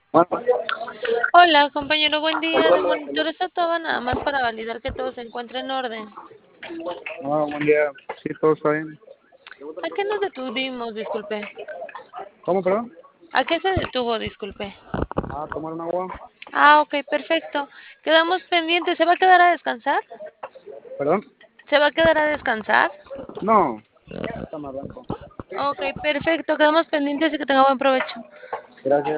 Bueno, Hola, compañero, buen día. Le monitores a todo nada más para validar que todo se encuentre en orden. buen día. Sí, todo está bien. ¿A qué nos detuvimos? Disculpe. ¿Cómo, perdón? ¿A qué se detuvo? Disculpe. Tomar un agua. Ah, ok, perfecto. Quedamos pendientes. ¿Se va a quedar a descansar? ¿Perdón? ¿Se va a quedar a descansar? No. Está más blanco. Ok, perfecto. Quedamos pendientes y que tenga buen provecho. Gracias.